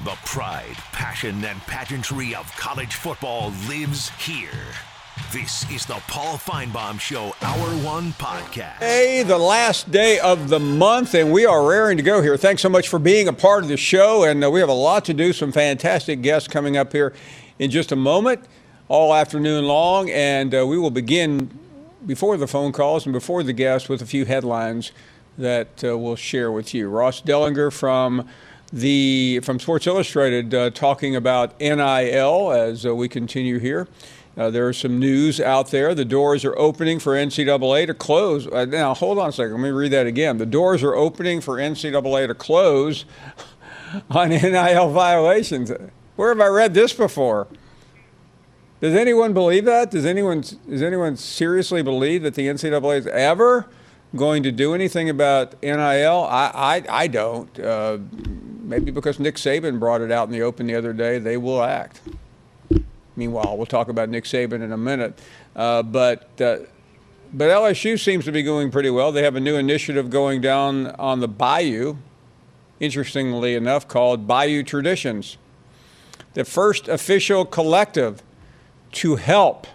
The pride, passion, and pageantry of college football lives here. This is the Paul Finebaum Show, Hour 1 podcast. Hey, the last day of the month, and we are raring to go here. Thanks so much for being a part of the show, and we have a lot to do. Some fantastic guests coming up here in just a moment, all afternoon long, and we will begin before the phone calls and before the guests with a few headlines that we'll share with you. Ross Dellinger from Sports Illustrated talking about NIL as we continue here. There is some news out there. The doors are opening for NCAA to close. Now, hold on a second. Let me read that again. The doors are opening for NCAA to close on NIL violations. Where have I read this before? Does anyone believe that? Does anyone seriously believe that the NCAA is ever going to do anything about NIL? I don't. Maybe because Nick Saban brought it out in the open the other day, they will act. Meanwhile, we'll talk about Nick Saban in a minute. But LSU seems to be going pretty well. They have a new initiative going down on the Bayou, interestingly enough, called Bayou Traditions. The first official collective to help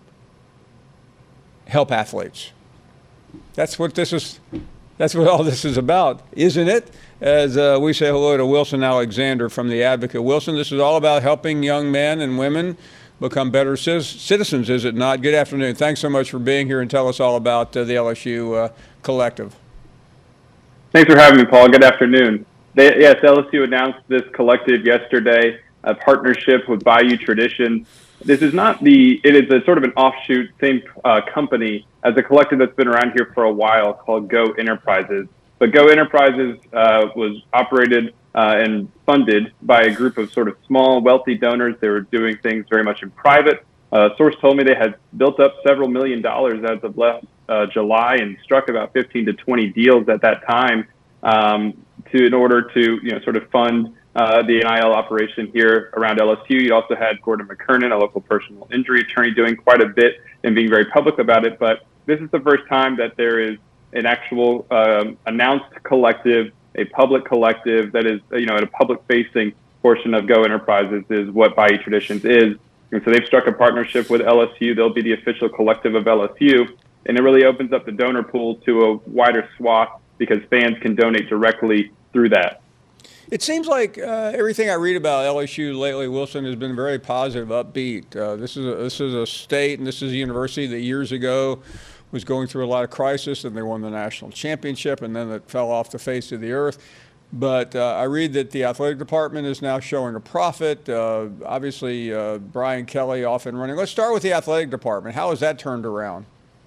athletes. That's what all this is about, isn't it? As we say hello to Wilson Alexander from The Advocate. Wilson, this is all about helping young men and women become better citizens, is it not? Good afternoon. Thanks so much for being here and tell us all about the LSU collective. Thanks for having me, Paul. Good afternoon. Yes, LSU announced this collective yesterday, a partnership with Bayou Tradition. This is it is a sort of an offshoot, same company as a collective that's been around here for a while called Go Enterprises. But Go Enterprises was operated and funded by a group of sort of small, wealthy donors. They were doing things very much in private. A source told me they had built up several $1 million as of last July and struck about 15 to 20 deals at that time in order to sort of fund the NIL operation here around LSU. You also had Gordon McKernan, a local personal injury attorney, doing quite a bit and being very public about it. But this is the first time that there is an actual announced collective, a public collective that is, at a public-facing portion of Go Enterprises is what Bayou Traditions is. And so they've struck a partnership with LSU. They'll be the official collective of LSU. And it really opens up the donor pool to a wider swath because fans can donate directly through that. It seems like everything I read about LSU lately, Wilson, has been very positive, upbeat. This is a state and this is a university that years ago was going through a lot of crisis, and they won the national championship, and then it fell off the face of the earth. But I read that the athletic department is now showing a profit. Obviously, Brian Kelly off and running. Let's start with the athletic department. How has that turned around?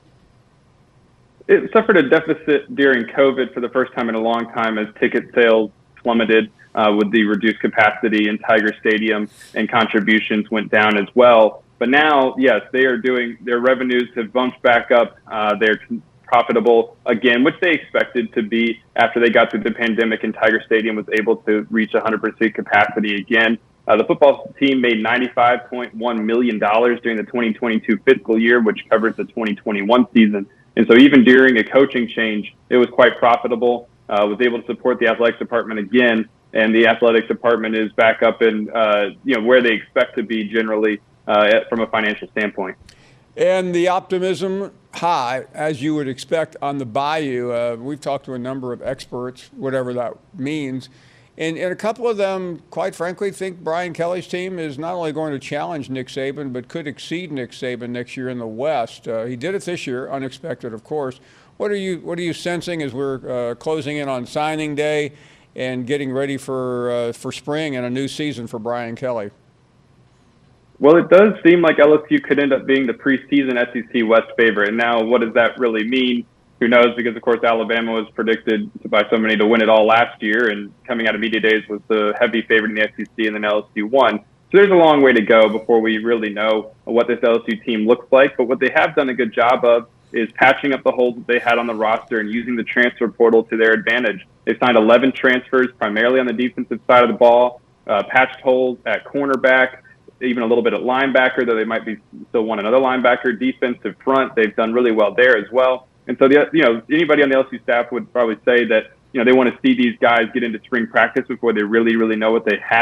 It suffered a deficit during COVID for the first time in a long time as ticket sales plummeted with the reduced capacity in Tiger Stadium, and contributions went down as well. But now, yes, they are their revenues have bumped back up. They're profitable again, which they expected to be after they got through the pandemic and Tiger Stadium was able to reach 100% capacity again. The football team made $95.1 million during the 2022 fiscal year, which covers the 2021 season. And so even during a coaching change, it was quite profitable, was able to support the athletics department again. And the athletics department is back up in, where they expect to be generally from a financial standpoint. And the optimism high, as you would expect, on the Bayou. We've talked to a number of experts, whatever that means. And a couple of them, quite frankly, think Brian Kelly's team is not only going to challenge Nick Saban, but could exceed Nick Saban next year in the West. He did it this year, unexpected, of course. What are you sensing as we're closing in on signing day and getting ready for spring and a new season for Brian Kelly? Well, it does seem like LSU could end up being the preseason SEC West favorite. And now, what does that really mean? Who knows? Because, of course, Alabama was predicted by so many to win it all last year, and coming out of media days was the heavy favorite in the SEC, and then LSU won. So there's a long way to go before we really know what this LSU team looks like. But what they have done a good job of is patching up the holes that they had on the roster and using the transfer portal to their advantage. They've signed 11 transfers, primarily on the defensive side of the ball, patched holes at cornerback, even a little bit at linebacker, though they might be still want another linebacker. Defensive front, they've done really well there as well. And so, anybody on the LSU staff would probably say that, they want to see these guys get into spring practice before they really, really know what they have.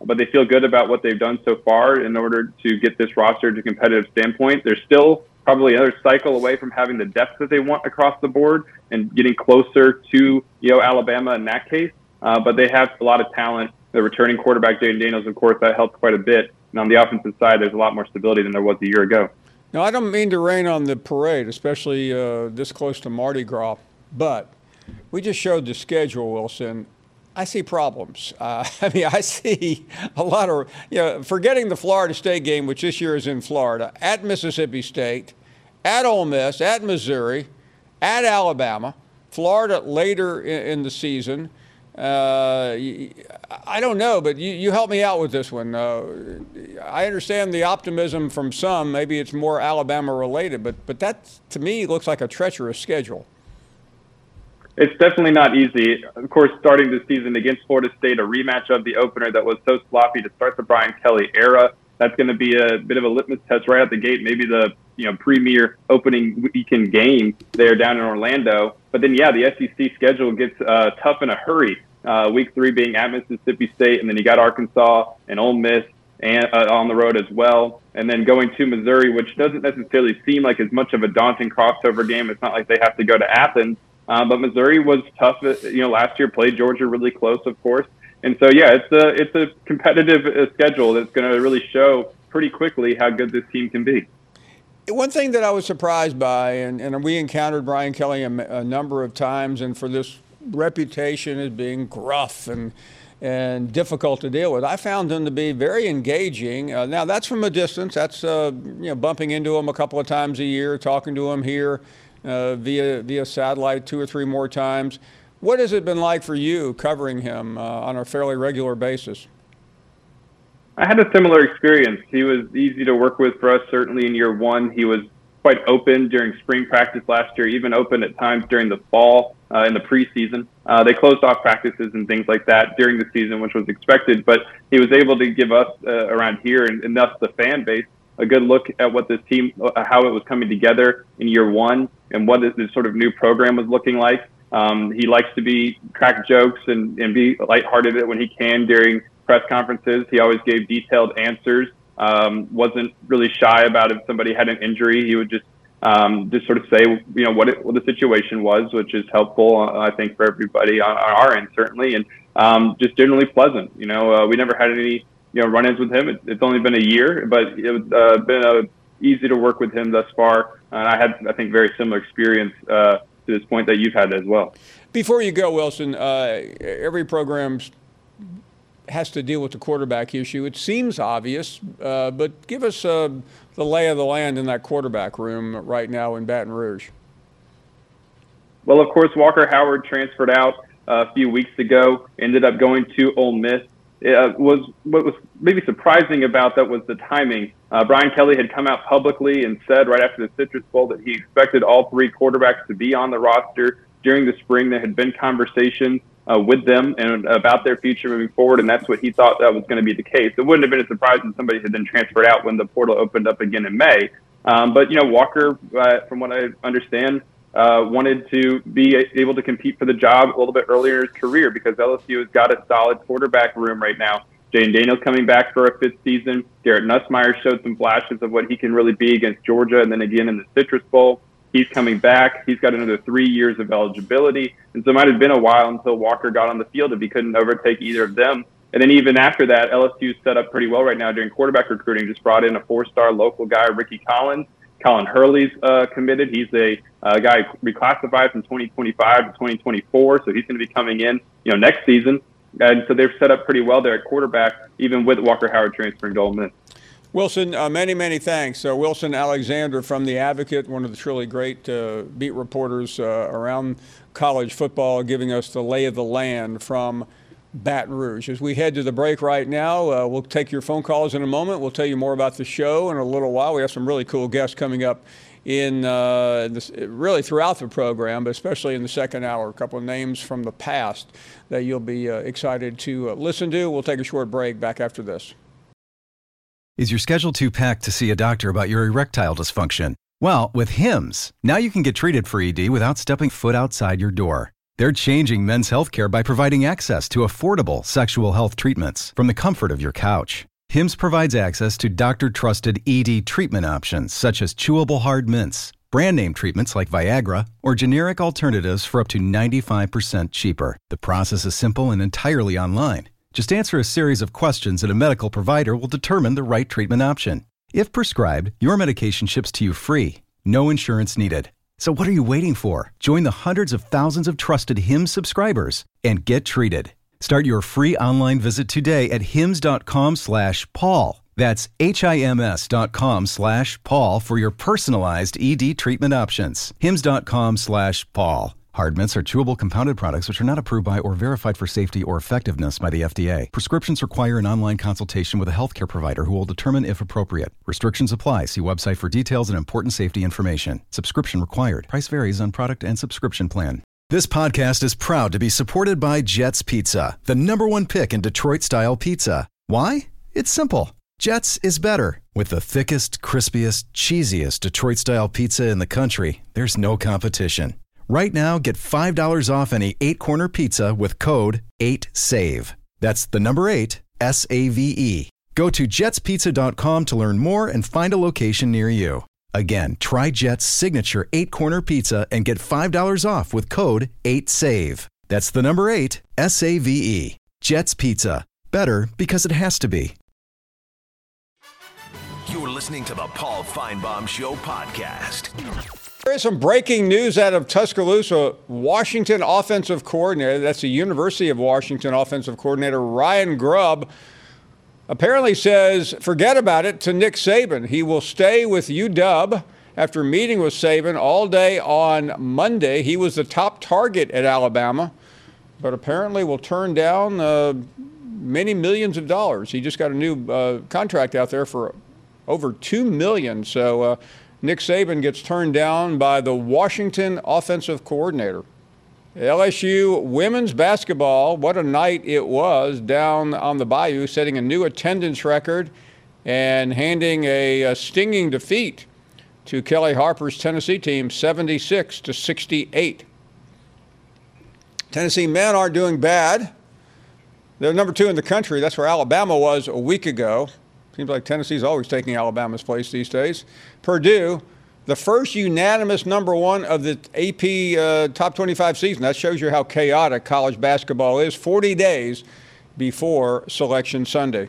but they feel good about what they've done so far in order to get this roster to a competitive standpoint. They're still probably another cycle away from having the depth that they want across the board and getting closer to, Alabama in that case. But they have a lot of talent. The returning quarterback, Jayden Daniels, of course, that helps quite a bit. And on the offensive side, there's a lot more stability than there was a year ago. Now, I don't mean to rain on the parade, especially this close to Mardi Gras, but we just showed the schedule, Wilson. I see problems. I see a lot of, forgetting the Florida State game, which this year is in Florida, at Mississippi State, at Ole Miss, at Missouri, at Alabama, Florida later in the season. I don't know, but you help me out with this one. I understand the optimism from some. Maybe it's more Alabama related, but that, to me, looks like a treacherous schedule. It's definitely not easy. Of course, starting the season against Florida State, a rematch of the opener that was so sloppy to start the Brian Kelly era. That's going to be a bit of a litmus test right out the gate. Maybe the premier opening weekend game there down in Orlando. But then, the SEC schedule gets tough in a hurry. Week 3 being at Mississippi State, and then you got Arkansas and Ole Miss and on the road as well. And then going to Missouri, which doesn't necessarily seem like as much of a daunting crossover game. It's not like they have to go to Athens. But Missouri was tough, last year, played Georgia really close, of course. And so, it's a competitive schedule that's going to really show pretty quickly how good this team can be. One thing that I was surprised by, and we encountered Brian Kelly a number of times, and for this reputation as being gruff and difficult to deal with, I found him to be very engaging. Now, that's from a distance. That's, bumping into him a couple of times a year, talking to him here. Via satellite 2 or 3 more times. What has it been like for you covering him on a fairly regular basis? I had a similar experience. He was easy to work with for us, certainly in year 1. He was quite open during spring practice last year, even open at times during the fall in the preseason. They closed off practices and things like that during the season, which was expected, but he was able to give us around here and thus the fan base a good look at what this team, how it was coming together in year 1 and what this sort of new program was looking like. He likes to crack jokes and be lighthearted when he can during press conferences. He always gave detailed answers, wasn't really shy about if somebody had an injury. He would just sort of say, what the situation was, which is helpful, I think, for everybody on our end, certainly, and just generally pleasant. We never had any run-ins with him. It's only been a year, but it's been easy to work with him thus far. And I had, I think, very similar experience to this point that you've had as well. Before you go, Wilson, every program has to deal with the quarterback issue. It seems obvious, but give us the lay of the land in that quarterback room right now in Baton Rouge. Well, of course, Walker Howard transferred out a few weeks ago, ended up going to Ole Miss. What was maybe surprising about that was the timing. Brian Kelly had come out publicly and said right after the Citrus Bowl that he expected all 3 quarterbacks to be on the roster during the spring. There had been conversations with them and about their future moving forward, and that's what he thought that was going to be the case. It wouldn't have been a surprise if somebody had been transferred out when the portal opened up again in May. But Walker, from what I understand, wanted to be able to compete for the job a little bit earlier in his career because LSU has got a solid quarterback room right now. Jayden Daniels coming back for a 5th season. Garrett Nussmeier showed some flashes of what he can really be against Georgia and then again in the Citrus Bowl. He's coming back. He's got another 3 years of eligibility. And so it might have been a while until Walker got on the field if he couldn't overtake either of them. And then even after that, LSU's set up pretty well right now during quarterback recruiting. Just brought in a 4-star local guy, Ricky Collins. Colin Hurley's committed. He's a guy reclassified from 2025 to 2024, so he's going to be coming in, next season. And so they're set up pretty well there at quarterback, even with Walker Howard transferring to Ole Miss. Wilson, many, many thanks. Wilson Alexander from The Advocate, one of the truly great beat reporters around college football, giving us the lay of the land from Baton Rouge. As we head to the break right now, we'll take your phone calls in a moment. We'll tell you more about the show in a little while. We have some really cool guests coming up really throughout the program, but especially in the second hour. A couple of names from the past that you'll be excited to listen to. We'll take a short break. Back after this. Is your schedule too packed to see a doctor about your erectile dysfunction? Well, with Hims, now you can get treated for ED without stepping foot outside your door. They're changing men's healthcare by providing access to affordable sexual health treatments from the comfort of your couch. Hims provides access to doctor-trusted ED treatment options such as chewable hard mints, brand name treatments like Viagra, or generic alternatives for up to 95% cheaper. The process is simple and entirely online. Just answer a series of questions and a medical provider will determine the right treatment option. If prescribed, your medication ships to you free. No insurance needed. So what are you waiting for? Join the hundreds of thousands of trusted Hims subscribers and get treated. Start your free online visit today at hims.com/Paul. That's HIMS.com/Paul for your personalized ED treatment options. hims.com/Paul. Hard mints are chewable compounded products which are not approved by or verified for safety or effectiveness by the FDA. Prescriptions require an online consultation with a healthcare provider who will determine if appropriate. Restrictions apply. See website for details and important safety information. Subscription required. Price varies on product and subscription plan. This podcast is proud to be supported by Jets Pizza, the #1 pick in Detroit-style pizza. Why? It's simple. Jets is better. With the thickest, crispiest, cheesiest Detroit-style pizza in the country, there's no competition. Right now, get $5 off any 8-corner pizza with code 8SAVE. That's the number 8, SAVE. Go to jetspizza.com to learn more and find a location near you. Again, try Jet's signature 8-corner pizza and get $5 off with code 8SAVE. That's the number 8, SAVE. Jet's Pizza. Better because it has to be. You're listening to the Paul Feinbaum Show podcast. There is some breaking news out of Tuscaloosa. Washington offensive coordinator, that's the University of Washington offensive coordinator, Ryan Grubb, apparently says, forget about it, to Nick Saban. He will stay with UW after meeting with Saban all day on Monday. He was the top target at Alabama, but apparently will turn down many millions of dollars. He just got a new contract out there for over $2 million. So Nick Saban gets turned down by the Washington offensive coordinator. LSU women's basketball, what a night it was down on the Bayou, setting a new attendance record and handing a stinging defeat to Kelly Harper's Tennessee team, 76-68. Tennessee men aren't doing bad. They're number 2 in the country. That's where Alabama was a week ago. Seems like Tennessee's always taking Alabama's place these days. Purdue, the first unanimous number 1 of the AP Top 25 season. That shows you how chaotic college basketball is 40 days before Selection Sunday.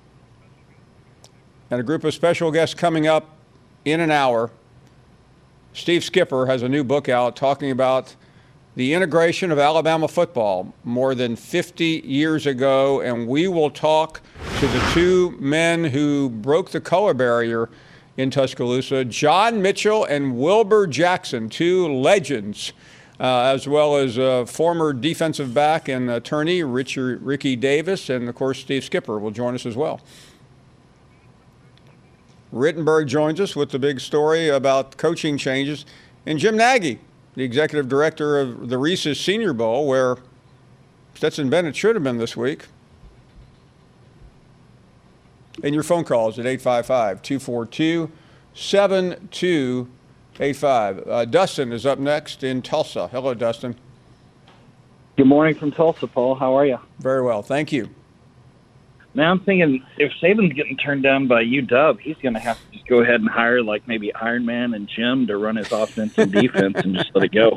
And a group of special guests coming up in an hour. Steve Skipper has a new book out talking about the integration of Alabama football more than 50 years ago, and we will talk to the 2 men who broke the color barrier in Tuscaloosa, John Mitchell and Wilbur Jackson, 2 legends, as well as former defensive back and attorney Ricky Davis, and of course Steve Skipper will join us as well. Rittenberg joins us with the big story about coaching changes, and Jim Nagy, the executive director of the Reese's Senior Bowl, where Stetson Bennett should have been this week. And your phone calls at 855-242-7285. Dustin is up next in Tulsa. Hello, Dustin. Good morning from Tulsa, Paul. How are you? Very well, thank you. Now I'm thinking if Saban's getting turned down by UW, he's going to have to just go ahead and hire like maybe Iron Man and Jim to run his offense and defense and just let it go.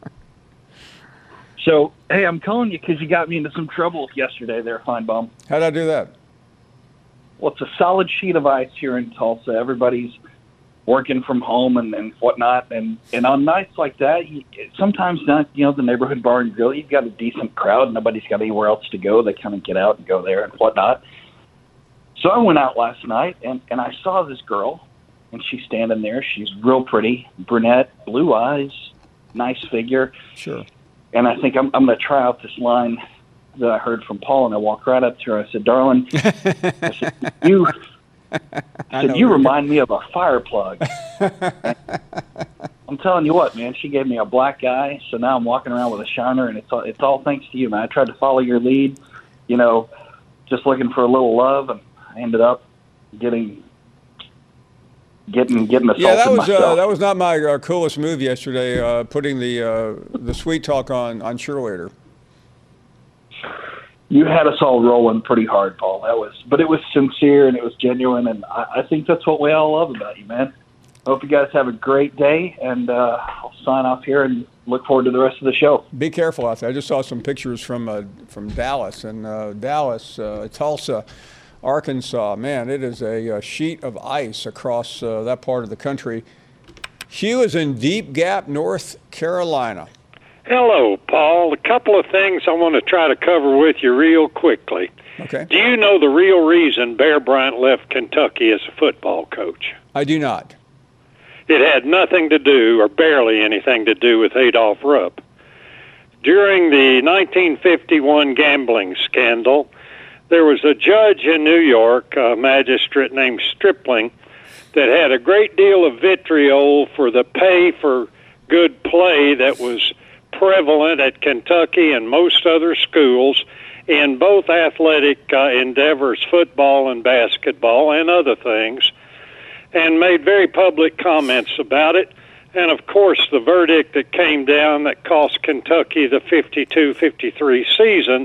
So, hey, I'm calling you because you got me into some trouble yesterday there, Feinbaum. How'd I do that? Well, it's a solid sheet of ice here in Tulsa. Everybody's working from home and whatnot. And on nights like that, sometimes not, the neighborhood bar and grill, you've got a decent crowd. Nobody's got anywhere else to go. They kind of get out and go there and whatnot. So I went out last night, and I saw this girl, and she's standing there. She's real pretty, brunette, blue eyes, nice figure. Sure. And I think I'm going to try out this line that I heard from Paul, and I walked right up to her. I said, darling, I said, you remind me of a fire plug. I'm telling you what, man, she gave me a black eye, so now I'm walking around with a shiner, and it's all thanks to you, man. I tried to follow your lead, just looking for a little love, and I ended up getting getting assaulted Yeah, myself. that was not my coolest move yesterday. Putting the sweet talk on cheerleader. You had us all rolling pretty hard, Paul. But it was sincere and it was genuine, and I think that's what we all love about you, man. I hope you guys have a great day, and I'll sign off here and look forward to the rest of the show. Be careful out there. I just saw some pictures from Dallas, and Tulsa, Arkansas. Man, it is a sheet of ice across that part of the country. Hugh is in Deep Gap, North Carolina. Hello, Paul. A couple of things I want to try to cover with you real quickly. Okay. Do you know the real reason Bear Bryant left Kentucky as a football coach? I do not. It had nothing to do, or barely anything to do, with Adolph Rupp. During the 1951 gambling scandal, there was a judge in New York, a magistrate named Stripling, that had a great deal of vitriol for the pay for good play that was prevalent at Kentucky and most other schools in both athletic endeavors, football and basketball and other things, and made very public comments about it. And, of course, the verdict that came down that cost Kentucky the 52-53 season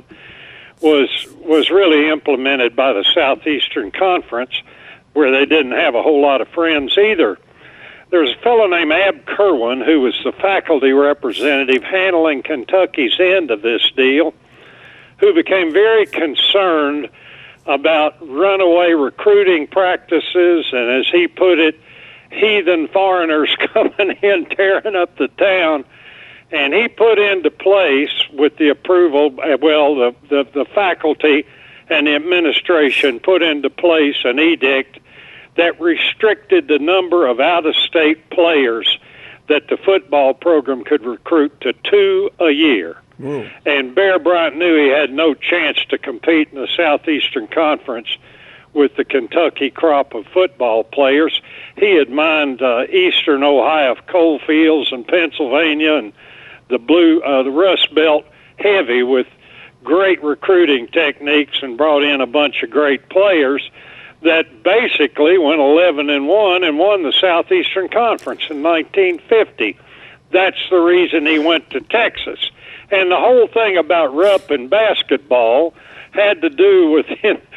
was really implemented by the Southeastern Conference, where they didn't have a whole lot of friends either. There was a fellow named Ab Kerwin who was the faculty representative handling Kentucky's end of this deal, who became very concerned about runaway recruiting practices and, as he put it, heathen foreigners coming in, tearing up the town. And he put into place, with the approval, the faculty and the administration put into place an edict that restricted the number of out-of-state players that the football program could recruit to 2 a year. Ooh. And Bear Bryant knew he had no chance to compete in the Southeastern Conference with the Kentucky crop of football players. He had mined eastern Ohio coal fields and Pennsylvania and the Rust Belt heavy with great recruiting techniques and brought in a bunch of great players that basically went 11-1 and won the Southeastern Conference in 1950. That's the reason he went to Texas. And the whole thing about Rupp and basketball had to do with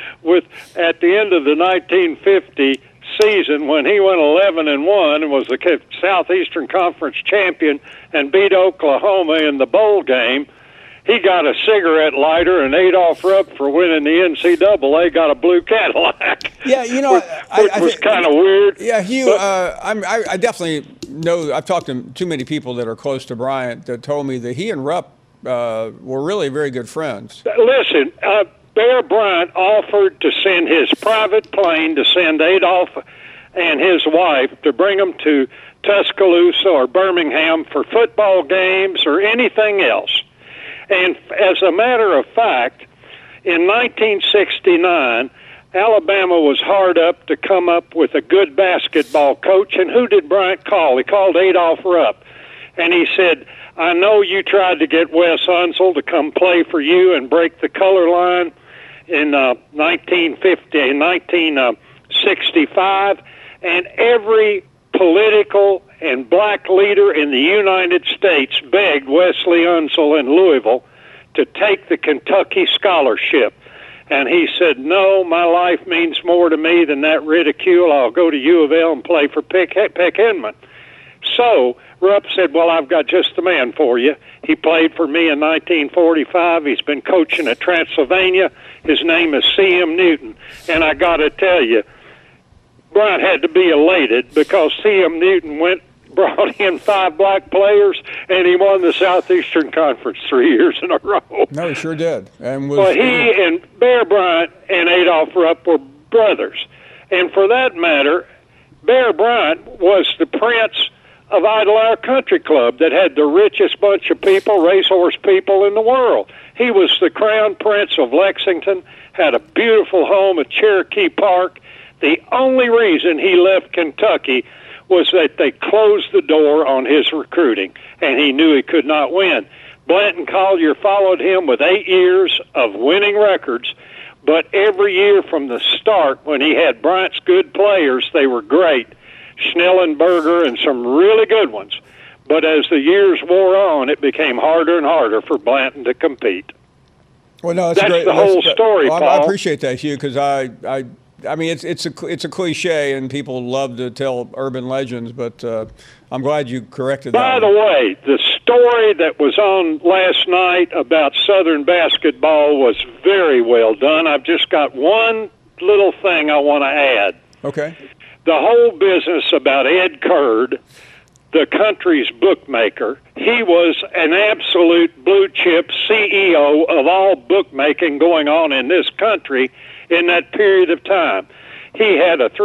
at the end of the 1950 season, when he went 11-1 and was the Southeastern Conference champion and beat Oklahoma in the bowl game. He got a cigarette lighter, and Adolph Rupp, for winning the NCAA, got a blue Cadillac. Yeah, which was kind of weird. Yeah, Hugh, I definitely know. I've talked to too many people that are close to Bryant that told me that he and Rupp were really very good friends. Listen, Bear Bryant offered to send his private plane to send Adolph and his wife to bring them to Tuscaloosa or Birmingham for football games or anything else. And as a matter of fact, in 1969, Alabama was hard up to come up with a good basketball coach. And who did Bryant call? He called Adolph Rupp. And he said, I know you tried to get Wes Unseld to come play for you and break the color line in 1965, and every political and black leader in the United States begged Wesley Unseld in Louisville to take the Kentucky scholarship. And he said, no, my life means more to me than that ridicule. I'll go to U of L and play for Peck Inman. So Rupp said, well, I've got just the man for you. He played for me in 1945. He's been coaching at Transylvania. His name is C.M. Newton. And I got to tell you, Bryant had to be elated because C.M. Newton brought in 5 black players, and he won the Southeastern Conference 3 years in a row. No, he sure did. And well, he and Bear Bryant and Adolph Rupp were brothers. And for that matter, Bear Bryant was the prince of Idle Hour Country Club that had the richest bunch of people, racehorse people in the world. He was the crown prince of Lexington, had a beautiful home at Cherokee Park. The only reason he left Kentucky was that they closed the door on his recruiting, and he knew he could not win. Blanton Collier followed him with 8 years of winning records, but every year from the start, when he had Bryant's good players, they were great. Schnellenberger, and some really good ones. But as the years wore on, it became harder and harder for Blanton to compete. Well, no, that's great. The whole story, well, Paul. I appreciate that, Hugh, because I mean, it's a cliche, and people love to tell urban legends, but I'm glad you corrected that. By the way, the story that was on last night about Southern basketball was very well done. I've just got one little thing I want to add. Okay. The whole business about Ed Curd, the country's bookmaker, he was an absolute blue-chip CEO of all bookmaking going on in this country in that period of time. He had a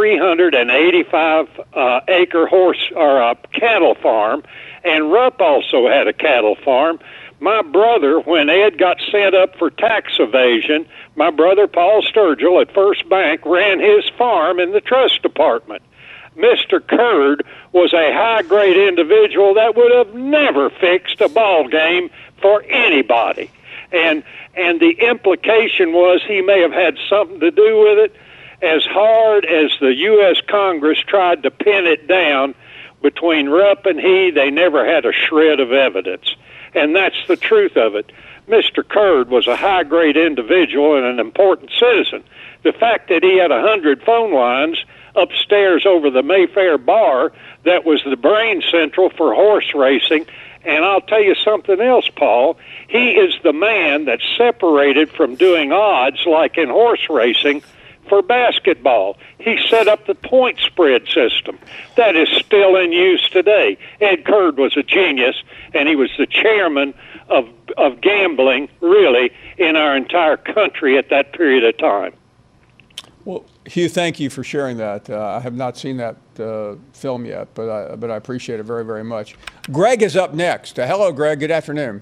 385-acre horse or cattle farm, and Rupp also had a cattle farm. My brother, when Ed got set up for tax evasion, my brother Paul Sturgill at First Bank ran his farm in the trust department. Mr. Curd was a high-grade individual that would have never fixed a ball game for anybody. And the implication was he may have had something to do with it. As hard as the U.S. Congress tried to pin it down, between Rupp and he, they never had a shred of evidence. And that's the truth of it. Mr. Curd was a high-grade individual and an important citizen. The fact that he had 100 phone lines upstairs over the Mayfair bar, that was the brain central for horse racing. And I'll tell you something else, Paul. He is the man that separated from doing odds like in horse racing for basketball. He set up the point spread system. That is still in use today. Ed Curd was a genius, and he was the chairman of gambling, really, in our entire country at that period of time. Well, Hugh, thank you for sharing that. I have not seen that film yet, but I appreciate it very, very much. Greg is up next. Hello, Greg. Good afternoon.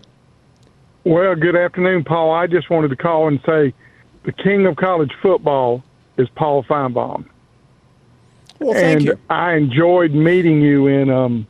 Well, good afternoon, Paul. I just wanted to call and say the king of college football is Paul Finebaum. Well, thank you. I enjoyed meeting you in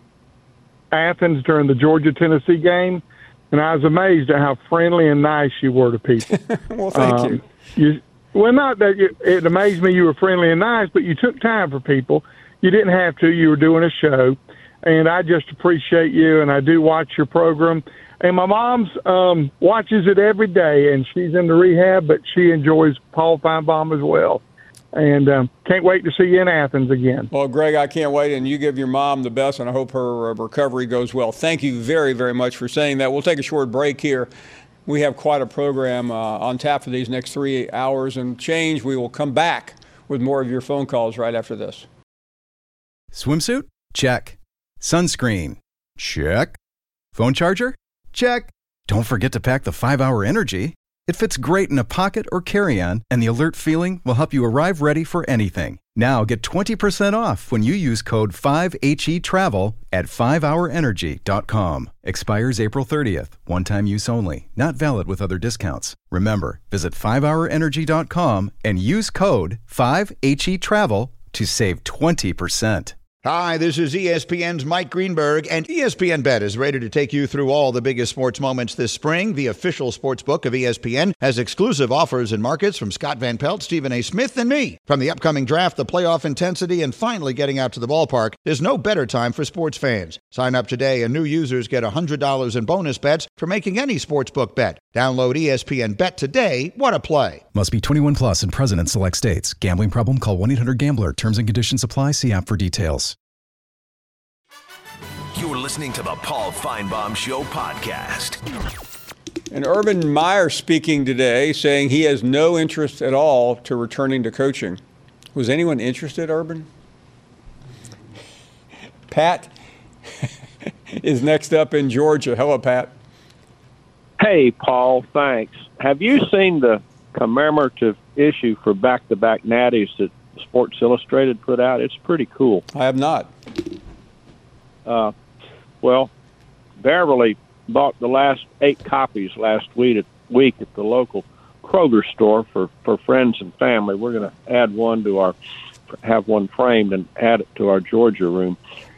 Athens during the Georgia-Tennessee game, and I was amazed at how friendly and nice you were to people. Well, thank you. Well, not that it amazed me you were friendly and nice, but you took time for people. You didn't have to. You were doing a show, and I just appreciate you, and I do watch your program. And my mom's watches it every day, and she's in the rehab, but she enjoys Paul Finebaum as well. And can't wait to see you in Athens again. Well, Greg, I can't wait, and you give your mom the best, and I hope her recovery goes well. Thank you very, very much for saying that. We'll take a short break here. We have quite a program on tap for these next 3 hours and change. We will come back with more of your phone calls right after this. Swimsuit? Check. Sunscreen? Check. Phone charger? Check. Don't forget to pack the 5-Hour Energy. It fits great in a pocket or carry-on, and the alert feeling will help you arrive ready for anything. Now get 20% off when you use code 5HETRAVEL at 5hourenergy.com. Expires April 30th. One-time use only. Not valid with other discounts. Remember, visit 5hourenergy.com and use code 5HETRAVEL to save 20%. Hi, this is ESPN's Mike Greenberg, and ESPN Bet is ready to take you through all the biggest sports moments this spring. The official sports book of ESPN has exclusive offers and markets from Scott Van Pelt, Stephen A. Smith, and me. From the upcoming draft, the playoff intensity, and finally getting out to the ballpark, there's no better time for sports fans. Sign up today, and new users get $100 in bonus bets for making any sportsbook bet. Download ESPN Bet today. What a play. Must be 21 plus and present in select states. Gambling problem? Call 1-800-GAMBLER. Terms and conditions apply. See app for details. You're listening to the Paul Finebaum Show podcast. And Urban Meyer speaking today, saying he has no interest at all to returning to coaching. Was anyone interested, Urban? Pat is next up in Georgia. Hello, Pat. Hey, Paul, thanks. Have you seen the commemorative issue for back-to-back natties that Sports Illustrated put out? It's pretty cool. I have not. Well, Beverly bought the last 8 copies last week at the local Kroger store for friends and family. We're going to add one to have one framed and add it to our Georgia room.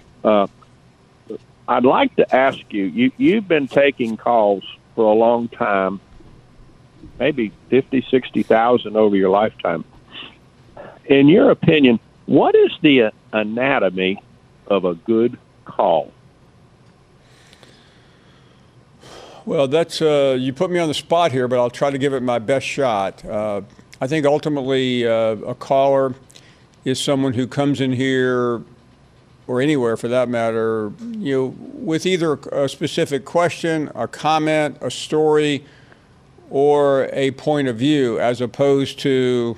I'd like to ask you've been taking calls for a long time, maybe 50, 60,000 over your lifetime. In your opinion, what is the anatomy of a good call? Well, that's you put me on the spot here, but I'll try to give it my best shot. I think ultimately a caller is someone who comes in here, or anywhere for that matter, with either a specific question, a comment, a story, or a point of view, as opposed to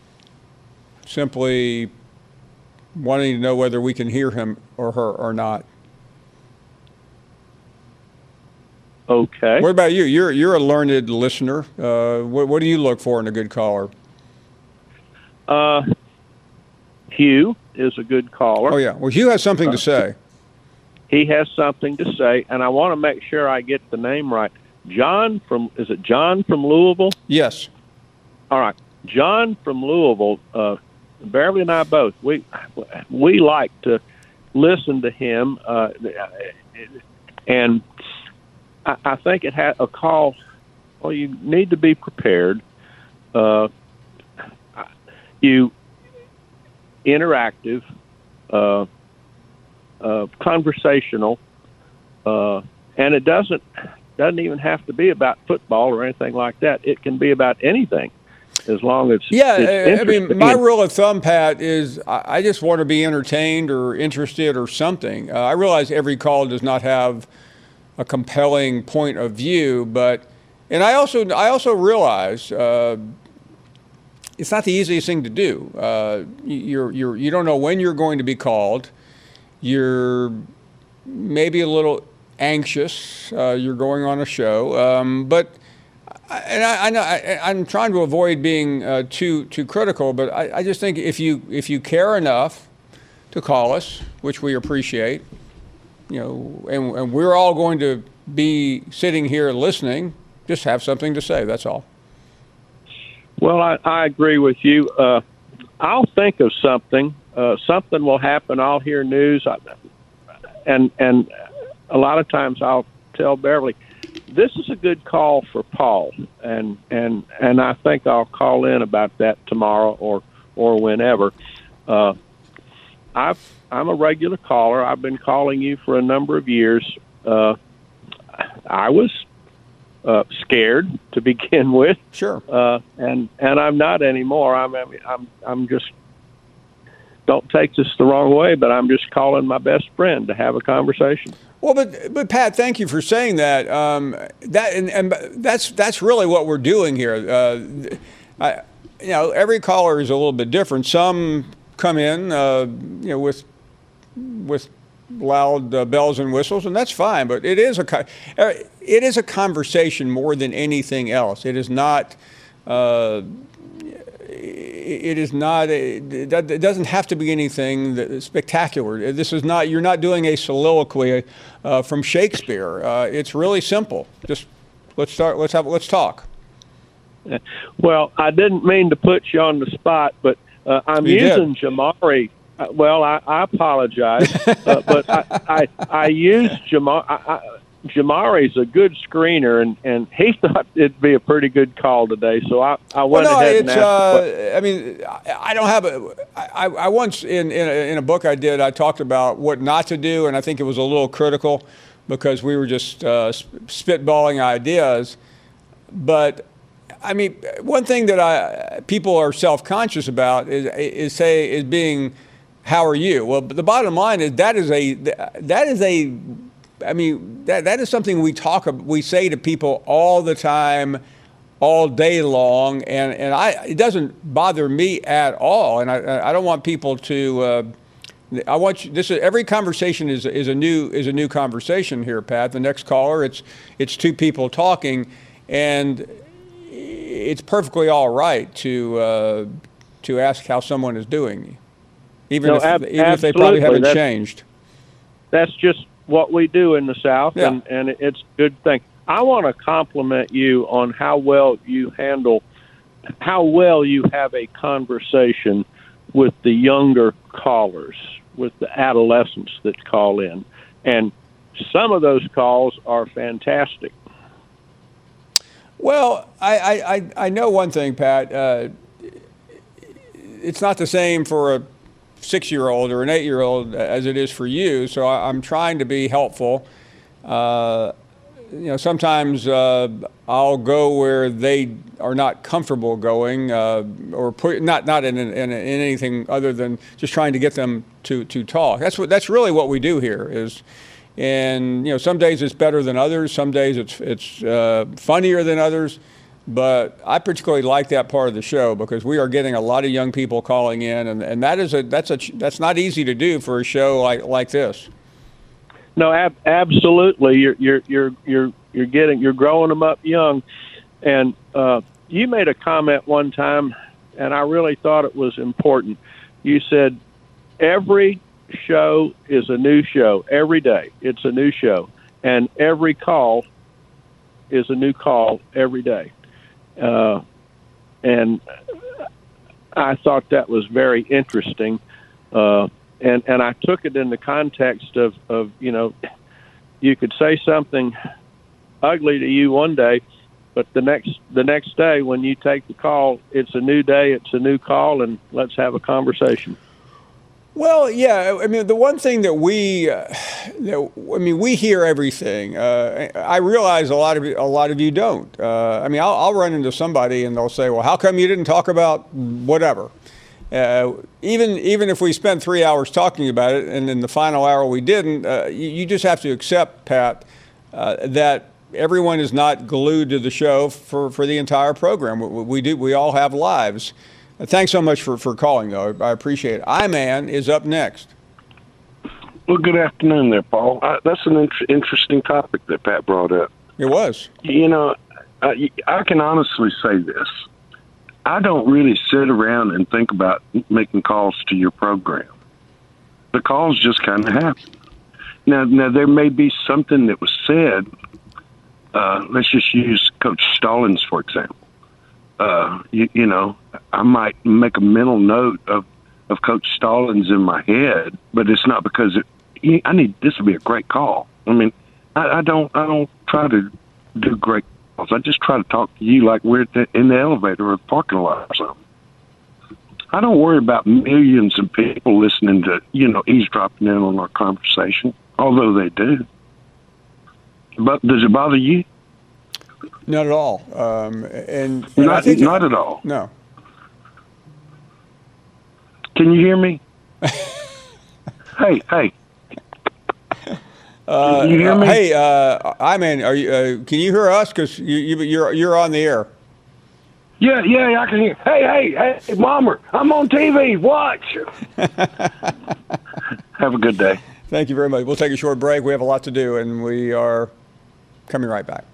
simply wanting to know whether we can hear him or her or not. Okay. What about you? You're a learned listener. What do you look for in a good caller? Hugh is a good caller. Oh yeah. Well, Hugh has something to say. He has something to say, and I want to make sure I get the name right. Is it John from Louisville? Yes. All right. John from Louisville, Beverly and I both, we like to listen to him, and I think it had a call. Well, you need to be prepared. You interactive, conversational, and it doesn't even have to be about football or anything like that. It can be about anything, as long as it's I mean, my rule of thumb, Pat, is I just want to be entertained or interested or something. I realize every call does not have a compelling point of view, and I also realize it's not the easiest thing to do. You don't know when you're going to be called. You're maybe a little anxious. You're going on a show, but I know I'm trying to avoid being too critical. But I just think if you care enough to call us, which we appreciate, and we're all going to be sitting here listening, just have something to say. That's all. Well, I agree with you. I'll think of something. Something will happen. I'll hear news, and a lot of times I'll tell Beverly, this is a good call for Paul, and I think I'll call in about that tomorrow or whenever. I'm a regular caller. I've been calling you for a number of years. I was scared to begin with. Sure. And I'm not anymore. I'm just, don't take this the wrong way, but I'm just calling my best friend to have a conversation. Well, but Pat, thank you for saying that. That's really what we're doing here. Every caller is a little bit different. Some come in, with loud bells and whistles, and that's fine. But it is a conversation more than anything else. It is not. It doesn't have to be anything spectacular. This is not. You're not doing a soliloquy from Shakespeare. It's really simple. Just let's talk. Well, I didn't mean to put you on the spot, but I'm using Jamari. Well, I apologize, but I used Jamari. Jamari's a good screener, and he thought it'd be a pretty good call today, so I went ahead and asked. I mean, I don't have I once in a book I did, I talked about what not to do, and I think it was a little critical because we were just spitballing ideas. But I mean, one thing that people are self-conscious about is being, how are you? Well, the bottom line is that is something we say to people all the time, all day long, and it doesn't bother me at all. And I don't want people to. I want you. Every conversation is a new conversation here, Pat. The next caller, it's two people talking, and it's perfectly all right to ask how someone is doing, even if they probably haven't changed. That's just what we do in the South, and it's a good thing. I want to compliment you on how well you have a conversation with the younger callers, with the adolescents that call in. And some of those calls are fantastic. Well, I know one thing, Pat. It's not the same for a 6-year-old or an 8-year-old as it is for you. So I'm trying to be helpful. Sometimes I'll go where they are not comfortable going, or not in anything other than just trying to get them to talk. That's really what we do here is. And some days it's better than others. Some days it's funnier than others. But I particularly like that part of the show because we are getting a lot of young people calling in, and that's not easy to do for a show like this. No, absolutely. You're growing them up young, and you made a comment one time, and I really thought it was important. You said every show is a new show every day. It's a new show, and every call is a new call every day. And I thought that was very interesting. And I took it in the context of you could say something ugly to you one day, but the next day when you take the call, it's a new day, it's a new call, and let's have a conversation. Well, yeah. I mean, the one thing that we hear everything. I realize a lot of you don't. I'll run into somebody and they'll say, "Well, how come you didn't talk about whatever?" Even if we spent 3 hours talking about it, and in the final hour we didn't, you just have to accept, Pat, that everyone is not glued to the show for the entire program. We all have lives. Thanks so much for calling, though. I appreciate it. I-Man is up next. Well, good afternoon there, Paul. That's an interesting topic that Pat brought up. It was. I can honestly say this. I don't really sit around and think about making calls to your program. The calls just kind of happen. Now there may be something that was said. Let's just use Coach Stallings, for example. I might make a mental note of Coach Stallings in my head, but it's not because I need this to be a great call. I mean, I don't try to do great calls. I just try to talk to you like we're in the elevator or the parking lot or something. I don't worry about millions of people listening to, eavesdropping in on our conversation, although they do. But does it bother you? Not at all. Not at all. No. Can you hear me? Hey. Can you hear me? Hey, I-Man, are you? Can you hear us? Because you're on the air. Yeah, I can hear. Hey, Bomber, I'm on TV. Watch. Have a good day. Thank you very much. We'll take a short break. We have a lot to do, and we are coming right back.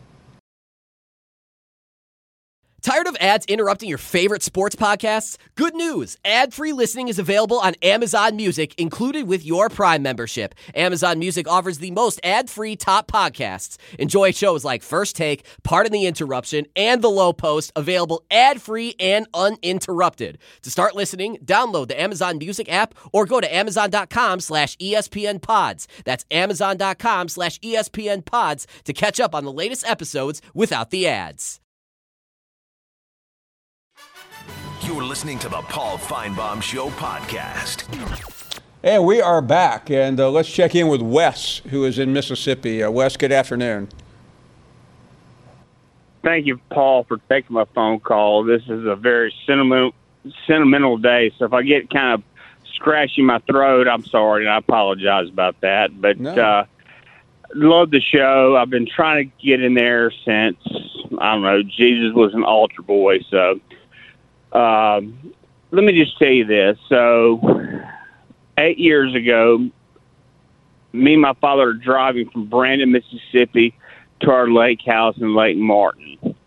Tired of ads interrupting your favorite sports podcasts? Good news! Ad-free listening is available on Amazon Music, included with your Prime membership. Amazon Music offers the most ad-free top podcasts. Enjoy shows like First Take, Pardon the Interruption, and The Low Post, available ad-free and uninterrupted. To start listening, download the Amazon Music app or go to Amazon.com/ESPN Pods. That's Amazon.com/ESPN Pods to catch up on the latest episodes without the ads. You're listening to the Paul Feinbaum Show podcast. And we are back, and let's check in with Wes, who is in Mississippi. Wes, good afternoon. Thank you, Paul, for taking my phone call. This is a very sentimental day, so if I get kind of scratchy in my throat, I'm sorry, and I apologize about that. But love the show. I've been trying to get in there since, Jesus was an altar boy, so... let me just tell you this. So 8 years ago, me and my father are driving from Brandon, Mississippi to our lake house in Lake Martin.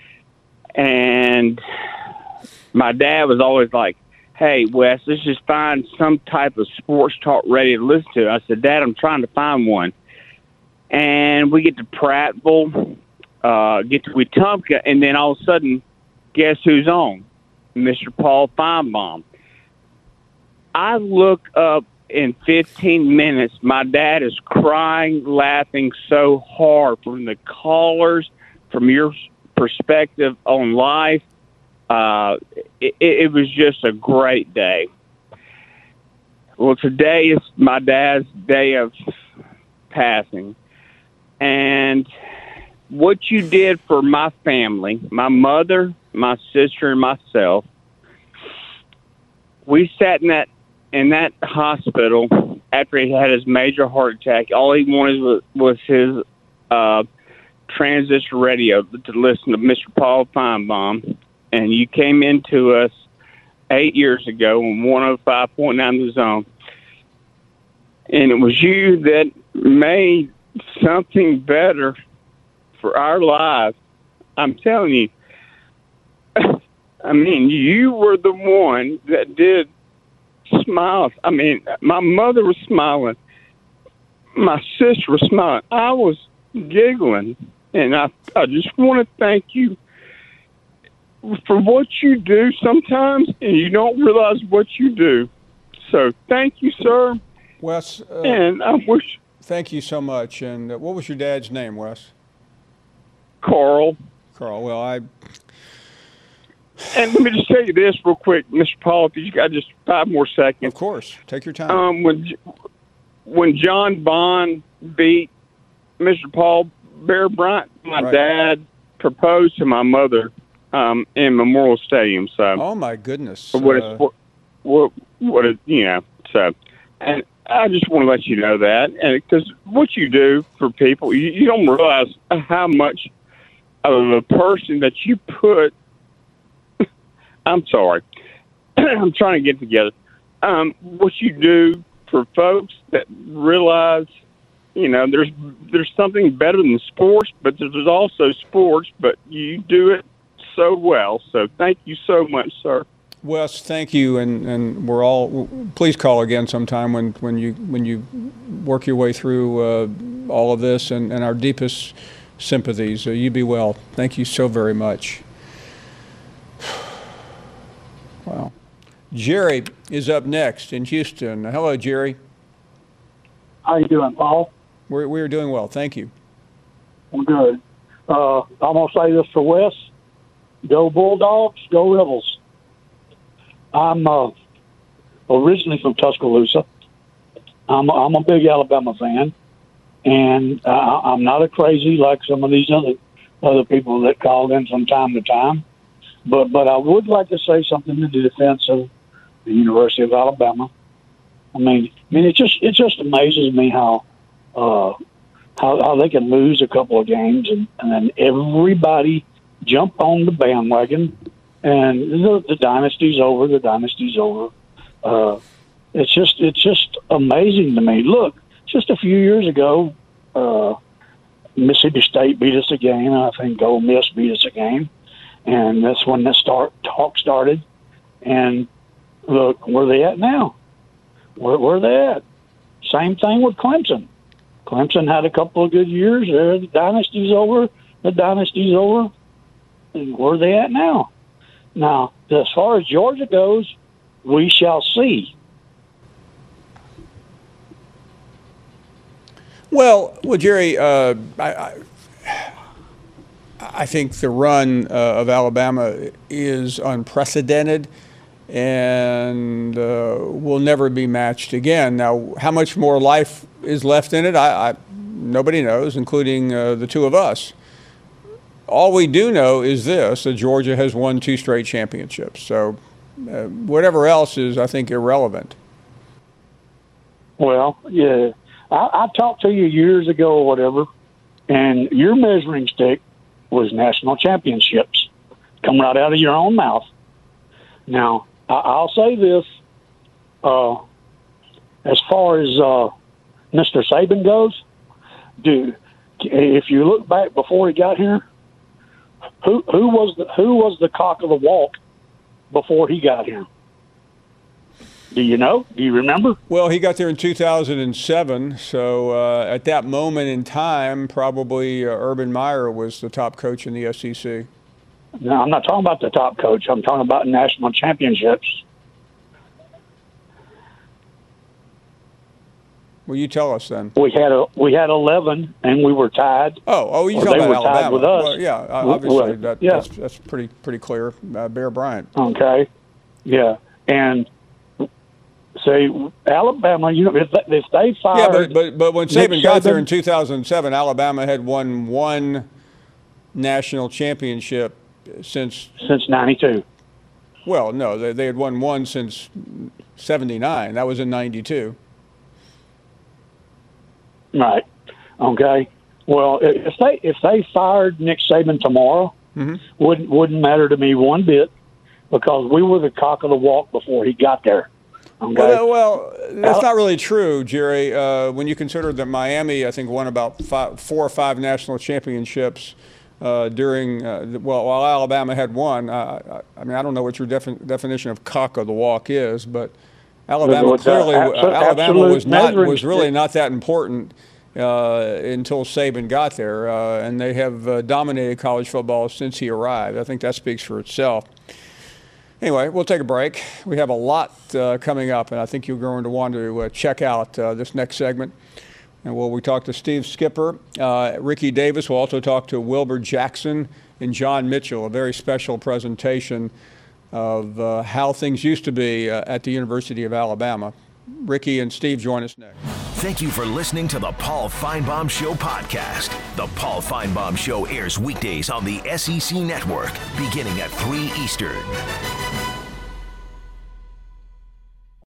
And my dad was always like, "Hey, Wes, let's just find some type of sports talk radio to listen to." I said, "Dad, I'm trying to find one." And we get to Prattville, get to Wetumpka, and then all of a sudden, guess who's on? Mr. Paul Feinbaum. I look up in 15 minutes. My dad is crying, laughing so hard from the callers, from your perspective on life. It was just a great day. Well, today is my dad's day of passing. And what you did for my family, my mother, my sister, and myself, we sat in that hospital after he had his major heart attack. All he wanted was his transistor radio to listen to Mr. Paul Feinbaum. And you came into us 8 years ago on 105.9 The Zone. And it was you that made something better for our lives. I'm telling you. I mean, you were the one that did smiles. I mean, my mother was smiling. My sister was smiling. I was giggling. And I just want to thank you for what you do sometimes, and you don't realize what you do. So thank you, sir. Wes, and I wish. Thank you so much. And what was your dad's name, Wes? Carl. Carl. Well, And let me just tell you this real quick, Mr. Paul, if you got just 5 more seconds. Of course. Take your time. When John Bond beat Mr. Paul Bear Bryant, my dad proposed to my mother in Memorial Stadium. So. Oh my goodness! So, and I just want to let you know that, and because what you do for people, you don't realize how much of a person that you put. I'm sorry, I'm trying to get together. What you do for folks that realize, there's something better than sports, but there's also sports, but you do it so well. So thank you so much, sir. Wes, thank you, and we're all. Please call again sometime when you work your way through all of this, and our deepest sympathies. You be well. Thank you so very much. Wow. Jerry is up next in Houston. Hello, Jerry. How you doing, Paul? We're doing well. Thank you. I'm good. I'm gonna say this for Wes. Go Bulldogs, go Rebels. I'm originally from Tuscaloosa. I'm a big Alabama fan, and I'm not a crazy like some of these other people that call in from time to time. But I would like to say something in the defense of the University of Alabama. I mean, it just amazes me how they can lose a couple of games and then everybody jump on the bandwagon, and the dynasty's over. The dynasty's over. It's just amazing to me. Look, just a few years ago, Mississippi State beat us a game, and I think Ole Miss beat us a game, and that's when the talk started. And look, where they at now? Where they at? Same thing with Clemson. Clemson had a couple of good years. The dynasty's over. The dynasty's over. And where are they at now? Now, as far as Georgia goes, we shall see. Well, Jerry, I think the run of Alabama is unprecedented and will never be matched again. Now, how much more life is left in it, nobody knows, including the two of us. All we do know is this, that Georgia has won 2 straight championships. So whatever else is, I think, irrelevant. Well, yeah. I talked to you years ago or whatever, and your measuring stick was national championships, come right out of your own mouth. Now, I'll say this. As far as Mr. Saban goes, dude, if you look back before he got here, who was the cock of the walk before he got here? Do you know? Do you remember? Well, he got there in 2007, so at that moment in time, probably Urban Meyer was the top coach in the SEC. No, I'm not talking about the top coach. I'm talking about national championships. Well, you tell us then. We had 11, and we were tied. Oh, you talking about Alabama? Tied with us. Well, yeah, obviously that's pretty clear. Bear Bryant. Okay, yeah, and See, Alabama, if they fired... Yeah, but when Saban got there in 2007, Alabama had won one national championship since 92. Well, no, they had won one since 79. That was in 92. Right. Okay. Well, if they fired Nick Saban tomorrow, wouldn't matter to me one bit, because we were the cock of the walk before he got there. Okay? Well, that's not really true, Jerry. When you consider that Miami, I think, won about 4 or 5 national championships while Alabama had one. I mean, I don't know what your definition of cock of the walk is, but Alabama was really not that important until Saban got there, and they have dominated college football since he arrived. I think that speaks for itself. Anyway, we'll take a break. We have a lot coming up, and I think you're going to want to check out this next segment. And we talk to Steve Skipper, Ricky Davis. We'll also talk to Wilbur Jackson and John Mitchell, a very special presentation of how things used to be at the University of Alabama. Ricky and Steve join us next. Thank you for listening to the Paul Finebaum Show podcast. The Paul Finebaum Show airs weekdays on the SEC Network, beginning at 3 Eastern.